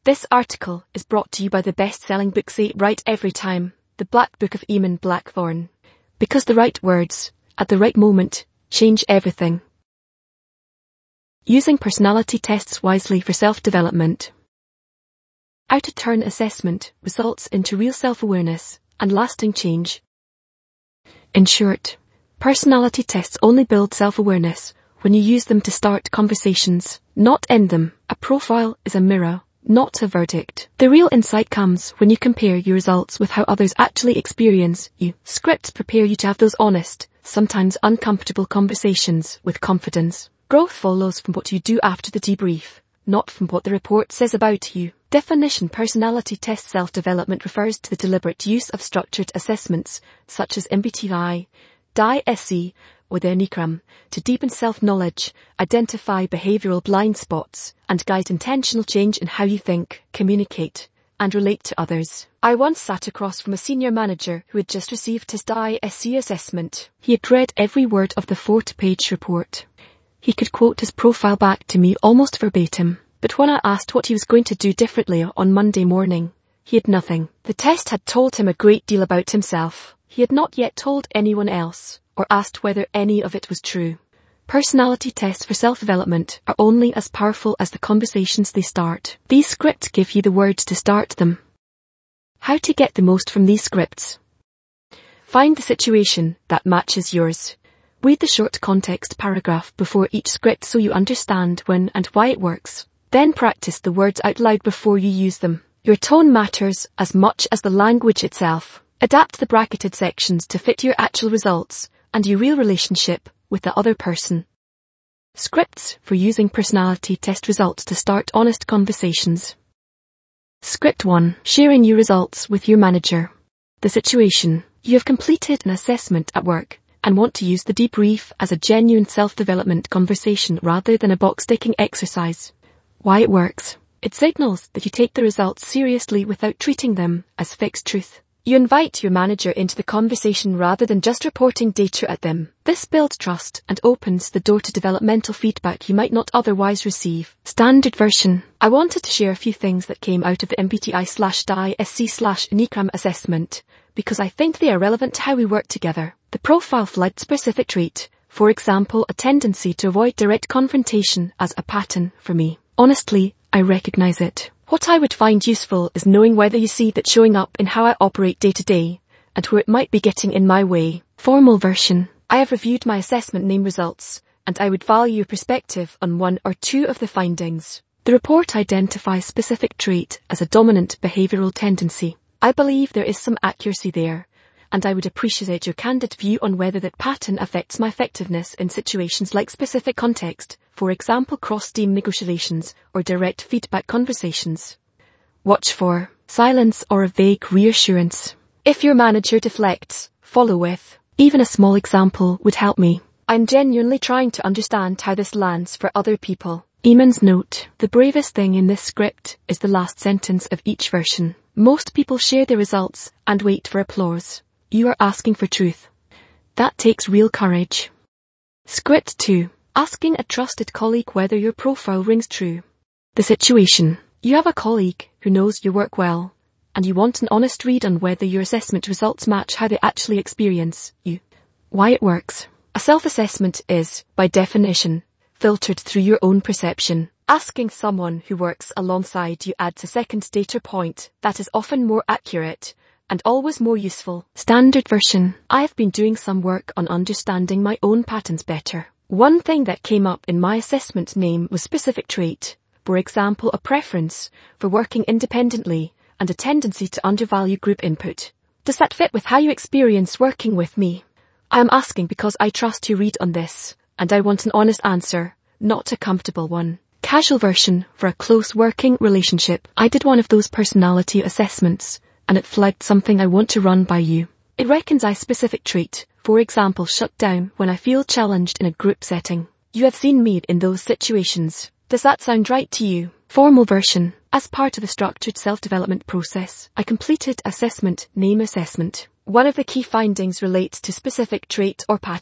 This article is brought to you by the best-selling book Say Right Every Time, The Black Book of Eamon Blackthorne. Because the right words, at the right moment, change everything. Using personality tests wisely for self-development. How to turn assessment results into real self-awareness and lasting change. In short, personality tests only build self-awareness when you use them to start conversations, not end them. A profile is a mirror, not a verdict. The real insight comes when you compare your results with how others actually experience you. Scripts prepare you to have those honest, sometimes uncomfortable conversations with confidence. Growth follows from what you do after the debrief, not from what the report says about you. Definition: personality test self-development refers to the deliberate use of structured assessments, such as MBTI, DISC, or the Enneagram, to deepen self-knowledge, identify behavioral blind spots, and guide intentional change in how you think, communicate, and relate to others. I once sat across from a senior manager who had just received his DISC assessment. He had read every word of the 40-page report. He could quote his profile back to me almost verbatim. But when I asked what he was going to do differently on Monday morning, he had nothing. The test had told him a great deal about himself. He had not yet told anyone else, or asked whether any of it was true. Personality tests for self-development are only as powerful as the conversations they start. These scripts give you the words to start them. How to get the most from these scripts? Find the situation that matches yours. Read the short context paragraph before each script so you understand when and why it works. Then practice the words out loud before you use them. Your tone matters as much as the language itself. Adapt the bracketed sections to fit your actual results and your real relationship with the other person. Scripts for using personality test results to start honest conversations. Script 1. Sharing your results with your manager. The situation: you have completed an assessment at work and want to use the debrief as a genuine self-development conversation rather than a box-ticking exercise. Why it works. It signals that you take the results seriously without treating them as fixed truth. You invite your manager into the conversation rather than just reporting data at them. This builds trust and opens the door to developmental feedback you might not otherwise receive. Standard version. I wanted to share a few things that came out of the MBTI/DISC/Enneagram assessment because I think they are relevant to how we work together. The profile flagged specific trait, for example, a tendency to avoid direct confrontation, as a pattern for me. Honestly, I recognize it. What I would find useful is knowing whether you see that showing up in how I operate day to day, and where it might be getting in my way. Formal version. I have reviewed my assessment name results, and I would value your perspective on one or two of the findings. The report identifies specific trait as a dominant behavioral tendency. I believe there is some accuracy there, and I would appreciate your candid view on whether that pattern affects my effectiveness in situations like specific context, for example cross-team negotiations or direct feedback conversations. Watch for silence or a vague reassurance. If your manager deflects, follow with, even a small example would help me. I'm genuinely trying to understand how this lands for other people. Eamon's note. The bravest thing in this script is the last sentence of each version. Most people share their results and wait for applause. You are asking for truth. That takes real courage. Script 2. Asking a trusted colleague whether your profile rings true. The situation. You have a colleague who knows your work well, and you want an honest read on whether your assessment results match how they actually experience you. Why it works. A self-assessment is, by definition, filtered through your own perception. Asking someone who works alongside you adds a second data point that is often more accurate and always more useful. Standard version. I have been doing some work on understanding my own patterns better. One thing that came up in my assessment name was specific trait, for example a preference for working independently and a tendency to undervalue group input. Does that fit with how you experience working with me? I am asking because I trust your read on this, and I want an honest answer, not a comfortable one. Casual version. For a close working relationship. I did one of those personality assessments, and it flagged something I want to run by you. It reckons I specific trait, for example shut down when I feel challenged in a group setting. You have seen me in those situations. Does that sound right to you? Formal version. As part of the structured self-development process, I completed assessment name assessment. One of the key findings relates to specific trait or pattern.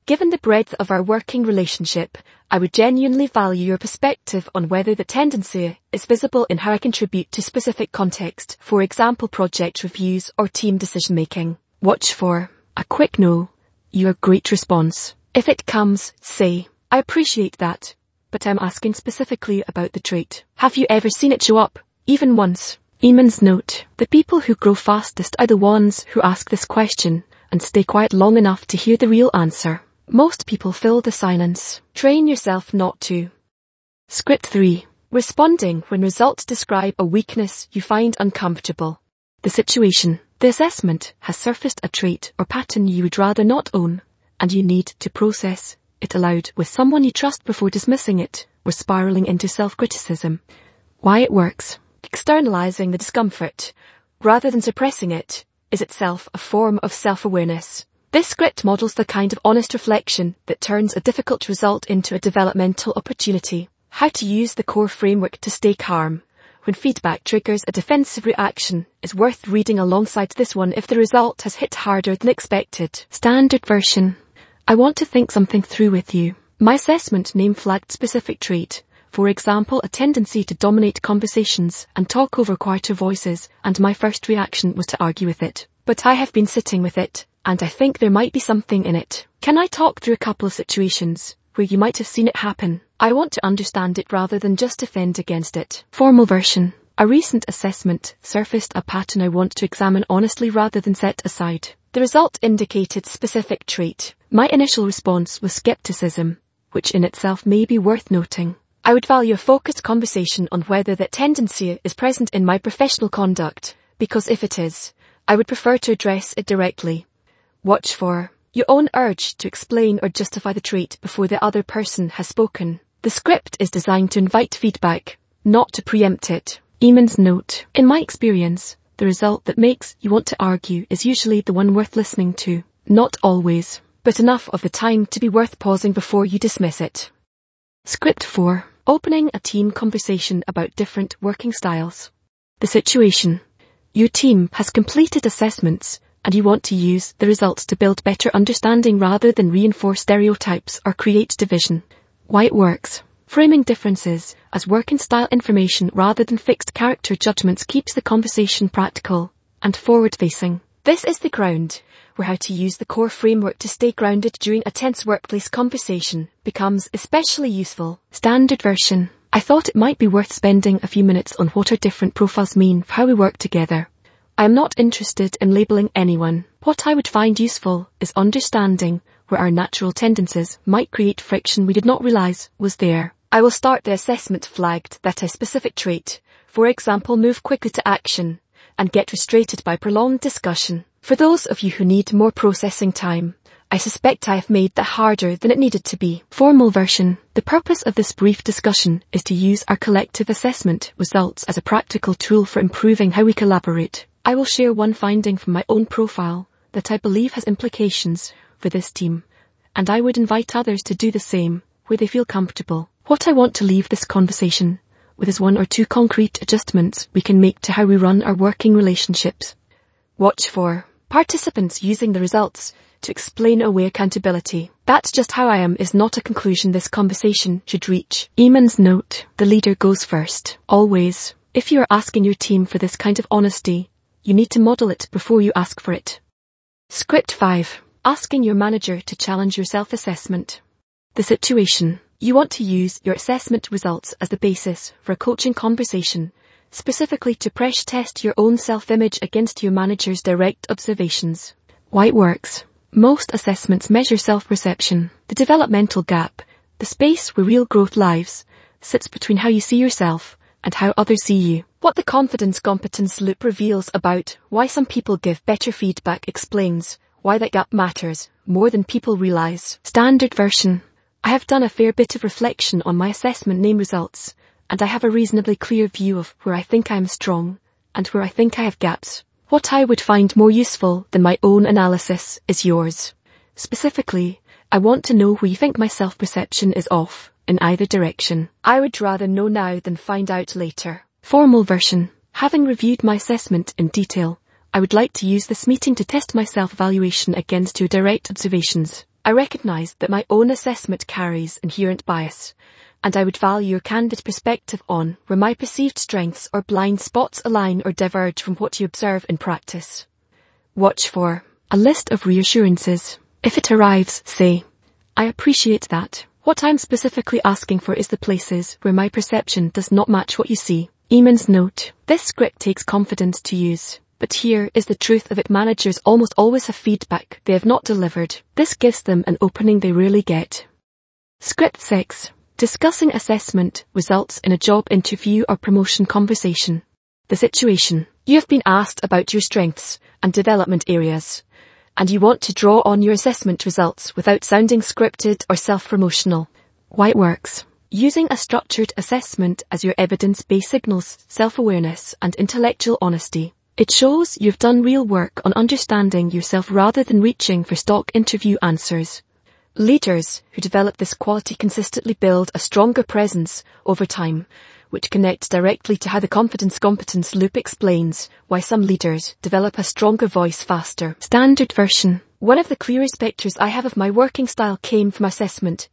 Given the breadth of our working relationship, I would genuinely value your perspective on whether the tendency is visible in how I contribute to specific context, for example project reviews or team decision-making. Watch for a quick no, your great response. If it comes, say, I appreciate that, but I'm asking specifically about the trait. Have you ever seen it show up, even once? Eamon's note. The people who grow fastest are the ones who ask this question and stay quiet long enough to hear the real answer. Most people fill the silence. Train yourself not to. Script 3. Responding when results describe a weakness you find uncomfortable. The situation. The assessment has surfaced a trait or pattern you would rather not own, and you need to process it aloud with someone you trust before dismissing it or spiraling into self-criticism. Why it works. Externalizing the discomfort, rather than suppressing it, is itself a form of self-awareness. This script models the kind of honest reflection that turns a difficult result into a developmental opportunity. How to use the core framework to stay calm when feedback triggers a defensive reaction is worth reading alongside this one if the result has hit harder than expected. Standard version. I want to think something through with you. My assessment name flagged specific trait. For example, a tendency to dominate conversations and talk over quieter voices, and my first reaction was to argue with it. But I have been sitting with it, and I think there might be something in it. Can I talk through a couple of situations where you might have seen it happen? I want to understand it rather than just defend against it. Formal version. A recent assessment surfaced a pattern I want to examine honestly rather than set aside. The result indicated specific trait. My initial response was skepticism, which in itself may be worth noting. I would value a focused conversation on whether that tendency is present in my professional conduct, because if it is, I would prefer to address it directly. Watch for your own urge to explain or justify the trait before the other person has spoken. The script is designed to invite feedback, not to preempt it. Eamon's note. In my experience, the result that makes you want to argue is usually the one worth listening to. Not always, but enough of the time to be worth pausing before you dismiss it. Script 4. Opening a team conversation about different working styles. The situation. Your team has completed assessments, and you want to use the results to build better understanding rather than reinforce stereotypes or create division. Why it works. Framing differences as working style information rather than fixed character judgments keeps the conversation practical and forward-facing. This is the ground where how to use the core framework to stay grounded during a tense workplace conversation becomes especially useful. Standard version. I thought it might be worth spending a few minutes on what our different profiles mean for how we work together. I am not interested in labeling anyone. What I would find useful is understanding where our natural tendencies might create friction we did not realize was there. I will start the assessment flagged that a specific trait, for example, move quickly to action, and get frustrated by prolonged discussion. For those of you who need more processing time, I suspect I have made that harder than it needed to be. Formal version. The purpose of this brief discussion is to use our collective assessment results as a practical tool for improving how we collaborate. I will share one finding from my own profile that I believe has implications for this team, and I would invite others to do the same where they feel comfortable. What I want to leave this conversation with is 1 or 2 concrete adjustments we can make to how we run our working relationships. Watch for participants using the results to explain away accountability. That's just how I am is not a conclusion this conversation should reach. Eamon's note. The leader goes first. Always. If you are asking your team for this kind of honesty, you need to model it before you ask for it. Script 5. Asking your manager to challenge your self-assessment. The situation. You want to use your assessment results as the basis for a coaching conversation, specifically to pressure test your own self-image against your manager's direct observations. Why it works. Most assessments measure self-perception. The developmental gap, the space where real growth lives, sits between how you see yourself and how others see you. What the confidence-competence loop reveals about why some people give better feedback explains why that gap matters more than people realize. Standard version. I have done a fair bit of reflection on my assessment name results, and I have a reasonably clear view of where I think I am strong and where I think I have gaps. What I would find more useful than my own analysis is yours. Specifically, I want to know where you think my self-perception is off in either direction. I would rather know now than find out later. Formal version. Having reviewed my assessment in detail, I would like to use this meeting to test my self-evaluation against your direct observations. I recognise that my own assessment carries inherent bias, and I would value your candid perspective on where my perceived strengths or blind spots align or diverge from what you observe in practice. Watch for a list of reassurances. If it arrives, say, I appreciate that. What I'm specifically asking for is the places where my perception does not match what you see. Eamon's note. This script takes confidence to use, but here is the truth of it. Managers almost always have feedback they have not delivered. This gives them an opening they rarely get. Script 6. Discussing assessment results in a job interview or promotion conversation. The situation. You have been asked about your strengths and development areas, and you want to draw on your assessment results without sounding scripted or self-promotional. Why it works. Using a structured assessment as your evidence-based signals self-awareness and intellectual honesty. It shows you've done real work on understanding yourself rather than reaching for stock interview answers. Leaders who develop this quality consistently build a stronger presence over time, which connects directly to how the confidence-competence loop explains why some leaders develop a stronger voice faster. Standard version. One of the clearest pictures I have of my working style came from assessment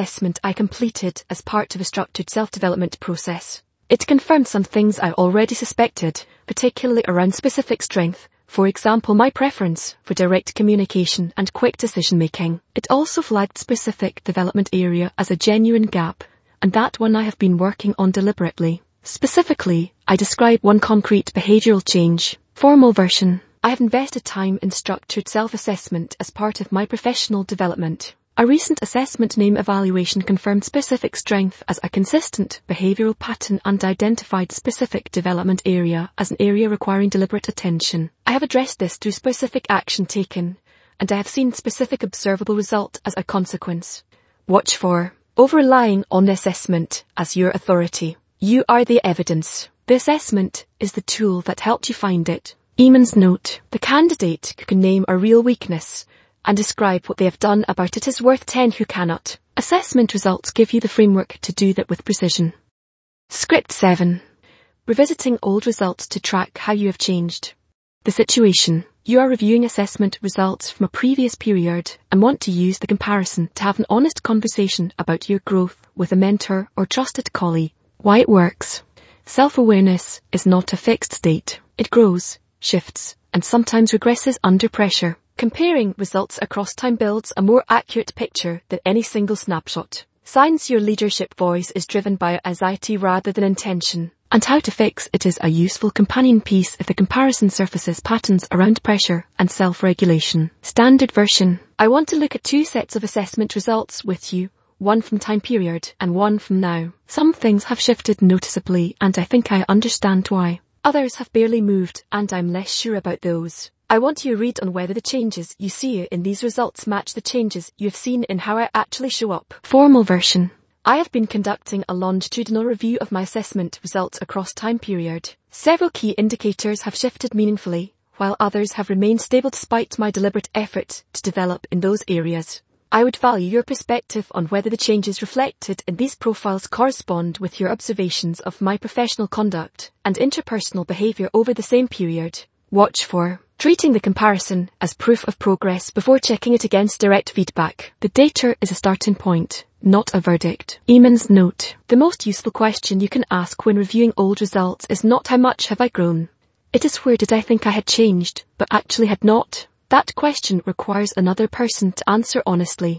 I completed as part of a structured self-development process. It confirmed some things I already suspected, particularly around specific strength. For example, my preference for direct communication and quick decision-making. It also flagged specific development area as a genuine gap, and that one I have been working on deliberately. Specifically, I describe one concrete behavioural change. Formal version. I have invested time in structured self-assessment as part of my professional development. A recent assessment name evaluation confirmed specific strength as a consistent behavioural pattern and identified specific development area as an area requiring deliberate attention. I have addressed this through specific action taken, and I have seen specific observable result as a consequence. Watch for over-relying on the assessment as your authority. You are the evidence. The assessment is the tool that helped you find it. Eamon's note. The candidate who can name a real weakness and describe what they have done about it is worth 10 who cannot. Assessment results give you the framework to do that with precision. Script 7. Revisiting old results to track how you have changed. The situation. You are reviewing assessment results from a previous period and want to use the comparison to have an honest conversation about your growth with a mentor or trusted colleague. Why it works. Self-awareness is not a fixed state. It grows, shifts, and sometimes regresses under pressure. Comparing results across time builds a more accurate picture than any single snapshot. Signs your leadership voice is driven by anxiety rather than intention, and how to fix it is a useful companion piece if the comparison surfaces patterns around pressure and self-regulation. Standard version. I want to look at 2 sets of assessment results with you, one from time period and one from now. Some things have shifted noticeably and I think I understand why. Others have barely moved and I'm less sure about those. I want your read on whether the changes you see in these results match the changes you have seen in how I actually show up. Formal version. I have been conducting a longitudinal review of my assessment results across time period. Several key indicators have shifted meaningfully, while others have remained stable despite my deliberate effort to develop in those areas. I would value your perspective on whether the changes reflected in these profiles correspond with your observations of my professional conduct and interpersonal behaviour over the same period. Watch for treating the comparison as proof of progress before checking it against direct feedback. The data is a starting point, not a verdict. Eamon's note. The most useful question you can ask when reviewing old results is not how much have I grown. It is where did I think I had changed, but actually had not. That question requires another person to answer honestly.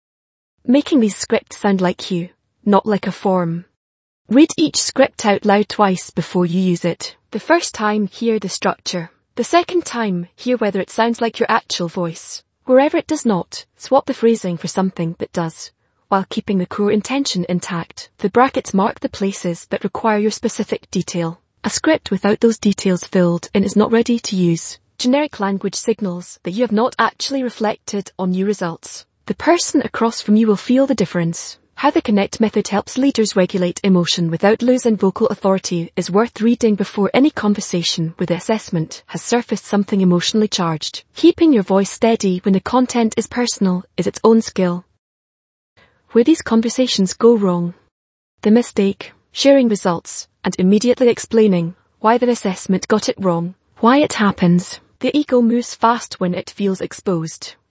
Making these scripts sound like you, not like a form. Read each script out loud twice before you use it. The first time, hear the structure. The second time, hear whether it sounds like your actual voice. Wherever it does not, swap the phrasing for something that does, while keeping the core intention intact. The brackets mark the places that require your specific detail. A script without those details filled in is not ready to use. Generic language signals that you have not actually reflected on new results. The person across from you will feel the difference. How the Connect method helps leaders regulate emotion without losing vocal authority is worth reading before any conversation with the assessment has surfaced something emotionally charged. Keeping your voice steady when the content is personal is its own skill. Where these conversations go wrong. The mistake, sharing results, and immediately explaining why the assessment got it wrong, why it happens. The ego moves fast when it feels exposed.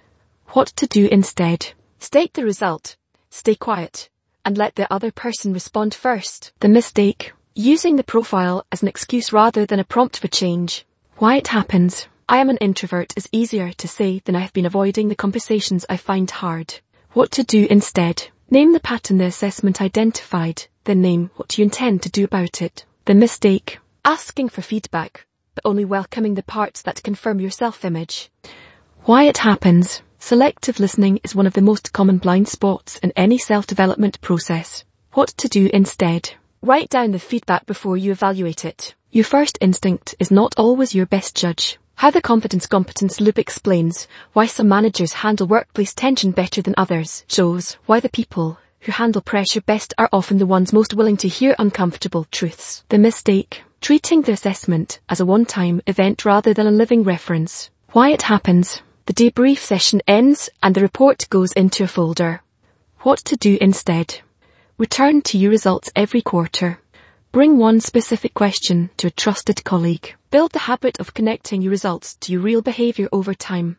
What to do instead. State the result, stay quiet, and let the other person respond first. The mistake. Using the profile as an excuse rather than a prompt for change. Why it happens. I am an introvert is easier to say than I have been avoiding the conversations I find hard. What to do instead. Name the pattern the assessment identified, then name what you intend to do about it. The mistake. Asking for feedback, but only welcoming the parts that confirm your self-image. Why it happens. Selective listening is one of the most common blind spots in any self-development process. What to do instead. Write down the feedback before you evaluate it. Your first instinct is not always your best judge. How the competence loop explains why some managers handle workplace tension better than others, shows why the people who handle pressure best are often the ones most willing to hear uncomfortable truths. The mistake. Treating the assessment as a one-time event rather than a living reference. Why it happens. The debrief session ends and the report goes into a folder. What to do instead. Return to your results every quarter. Bring one specific question to a trusted colleague. Build the habit of connecting your results to your real behavior over time.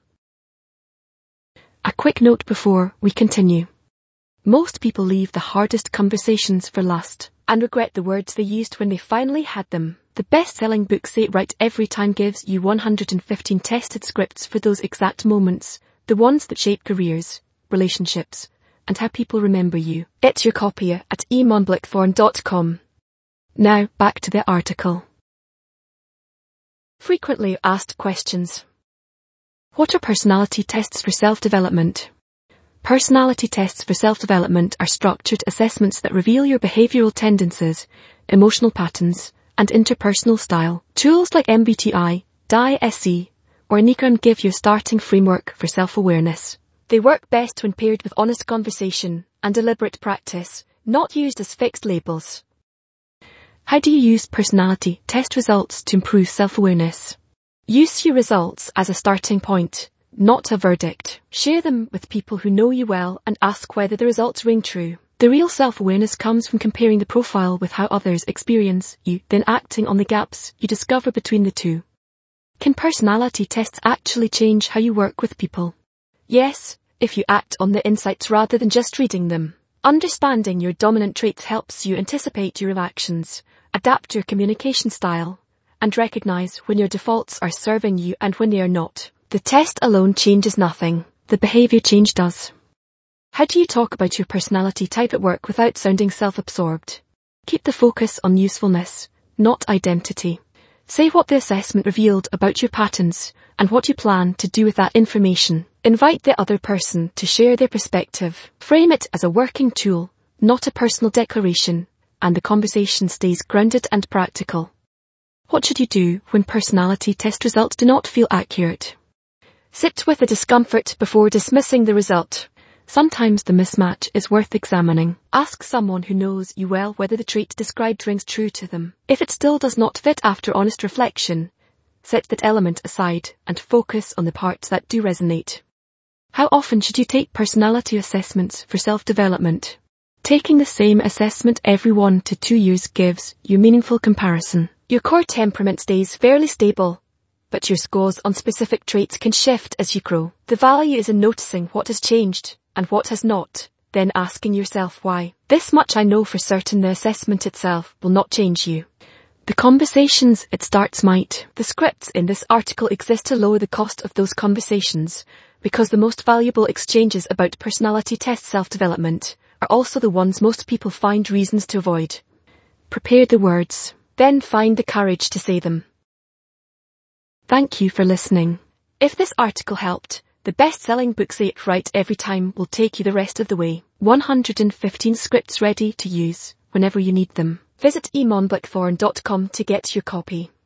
A quick note before we continue. Most people leave the hardest conversations for last and regret the words they used when they finally had them. The best-selling book Say It Right Every Time gives you 115 tested scripts for those exact moments, the ones that shape careers, relationships, and how people remember you. Get your copy at emonblickthorn.com. Now, back to the article. Frequently asked questions. What are personality tests for self-development? Personality tests for self-development are structured assessments that reveal your behavioral tendencies, emotional patterns, and interpersonal style. Tools like MBTI, DISC, or Enneagram give you a starting framework for self-awareness. They work best when paired with honest conversation and deliberate practice, not used as fixed labels. How do you use personality test results to improve self-awareness? Use your results as a starting point, not a verdict. Share them with people who know you well and ask whether the results ring true. The real self-awareness comes from comparing the profile with how others experience you, then acting on the gaps you discover between the two. Can personality tests actually change how you work with people? Yes, if you act on the insights rather than just reading them. Understanding your dominant traits helps you anticipate your reactions, adapt your communication style, and recognize when your defaults are serving you and when they are not. The test alone changes nothing. The behavior change does. How do you talk about your personality type at work without sounding self-absorbed? Keep the focus on usefulness, not identity. Say what the assessment revealed about your patterns and what you plan to do with that information. Invite the other person to share their perspective. Frame it as a working tool, not a personal declaration, and the conversation stays grounded and practical. What should you do when personality test results do not feel accurate? Sit with the discomfort before dismissing the result. Sometimes the mismatch is worth examining. Ask someone who knows you well whether the trait described rings true to them. If it still does not fit after honest reflection, set that element aside and focus on the parts that do resonate. How often should you take personality assessments for self-development? Taking the same assessment every 1 to 2 years gives you meaningful comparison. Your core temperament stays fairly stable, but your scores on specific traits can shift as you grow. The value is in noticing what has changed and what has not, then asking yourself why. This much I know for certain: the assessment itself will not change you. The conversations it starts might. The scripts in this article exist to lower the cost of those conversations, because the most valuable exchanges about personality test self-development are also the ones most people find reasons to avoid. Prepare the words, then find the courage to say them. Thank you for listening. If this article helped, the best-selling book Say It Right Every Time will take you the rest of the way. 115 scripts ready to use whenever you need them. Visit emonblickthorn.com to get your copy.